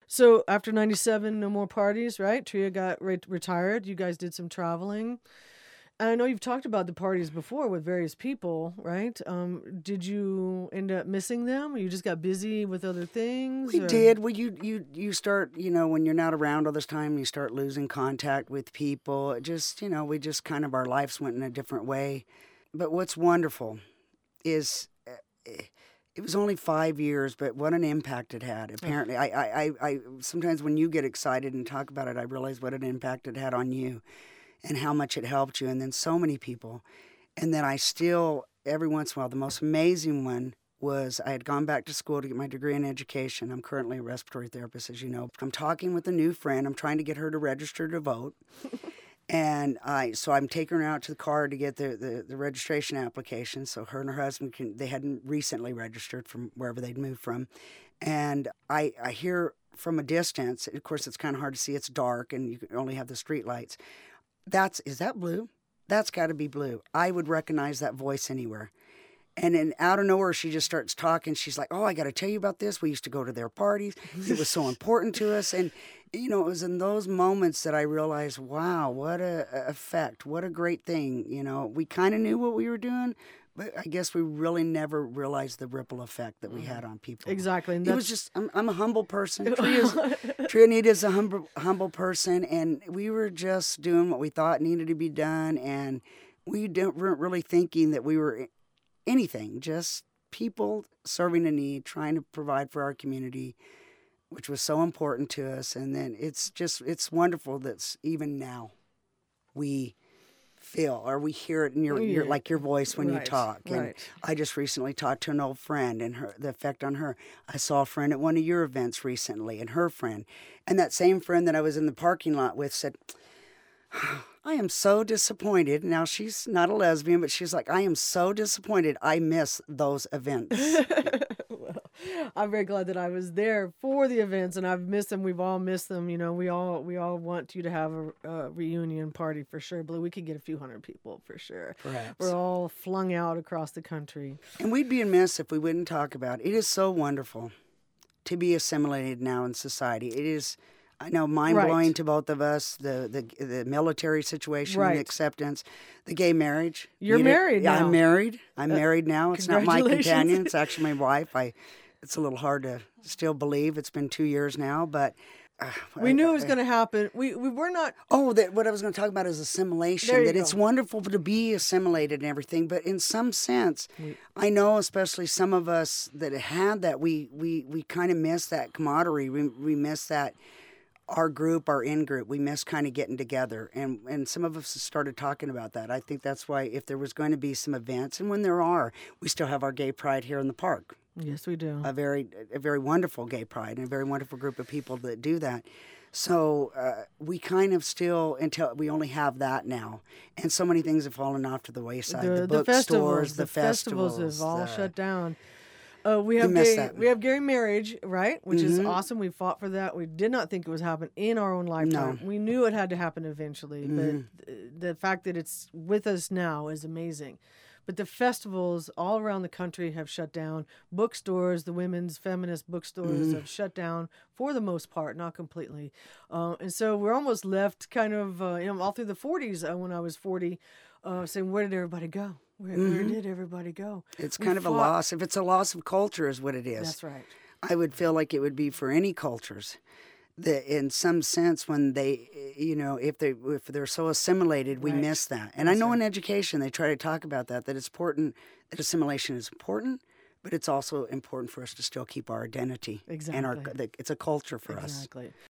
So after 97, no more parties, right? Tria got retired. You guys did some traveling. And I know you've talked about the parties before with various people, right? Did you end up missing them? Or you just got busy with other things? We Or did. Well, you start, when you're not around all this time, you start losing contact with people. It just, we just kind of, our lives went in a different way. But what's wonderful is it was only 5 years, but what an impact it had. Apparently, I sometimes when you get excited and talk about it, I realize what an impact it had on you and how much it helped you. And then so many people. And then I still, every once in a while, the most amazing one was I had gone back to school to get my degree in education. I'm currently a respiratory therapist, as you know. I'm talking with a new friend. I'm trying to get her to register to vote. And so I'm taking her out to the car to get the registration application. So her and her husband, they hadn't recently registered from wherever they'd moved from. And I hear from a distance, of course, it's kind of hard to see. It's dark and you only have the street lights. Is that Blue? That's got to be Blue. I would recognize that voice anywhere. And then out of nowhere, she just starts talking. She's like, oh, I got to tell you about this. We used to go to their parties. It was so important to us. And, it was in those moments that I realized, wow, what a effect. What a great thing. We kind of knew what we were doing, but I guess we really never realized the ripple effect that we had on people. exactly. And It was just, I'm a humble person. Trianita's a humble person. And we were just doing what we thought needed to be done. And we weren't really thinking that we were anything, just people serving a need, trying to provide for our community, which was so important to us. And then it's wonderful that even now we feel or we hear it in your like your voice when you talk. And right. I just recently talked to an old friend and the effect on her. I saw a friend at one of your events recently and her friend. And that same friend that I was in the parking lot with said, I am so disappointed. Now, she's not a lesbian, but she's like, I am so disappointed. I miss those events. Well, I'm very glad that I was there for the events, and I've missed them. We've all missed them. We all want you to have a reunion party for sure. Blue, we could get a few hundred people for sure. Perhaps. We're all flung out across the country. And we'd be amiss if we wouldn't talk about it. It is so wonderful to be assimilated now in society. It is, I know, mind-blowing Right. to both of us, the military situation, Right. the acceptance, the gay marriage. You're married Yeah, now. I'm married. I'm married now. It's not my congratulations. companion. It's actually my wife. It's a little hard to still believe. It's been 2 years now, but... We knew it was going to happen. We were not... What I was going to talk about is assimilation. There you That it's go. wonderful to be assimilated and everything, but in some sense, I know, especially some of us that had that, we kind of miss that camaraderie. We miss that our group, our in-group. We miss kind of getting together, and some of us have started talking about that. I think that's why if there was going to be some events, and when there are, we still have our gay pride here in the park. Yes, we do. A very wonderful gay pride and a very wonderful group of people that do that. So we kind of still, until we only have that now. And so many things have fallen off to the wayside. The bookstores, the festivals. have all shut down. We miss that. We have gay marriage, right? Which is awesome. We fought for that. We did not think it was happen in our own lifetime. No. We knew it had to happen eventually, but the fact that it's with us now is amazing. But the festivals all around the country have shut down. Bookstores, the women's feminist bookstores have shut down for the most part, not completely. And so we're almost left kind of, all through the 40s when I was 40, saying, where did everybody go? Where did everybody go? It's kind of a loss. If it's a loss of culture is what it is. That's right. I would feel like it would be for any cultures. That in some sense, when they, if they're so assimilated, we miss that. And I know in education they try to talk about that it's important, that assimilation is important, but it's also important for us to still keep our identity. Exactly. And it's a culture for us. Exactly.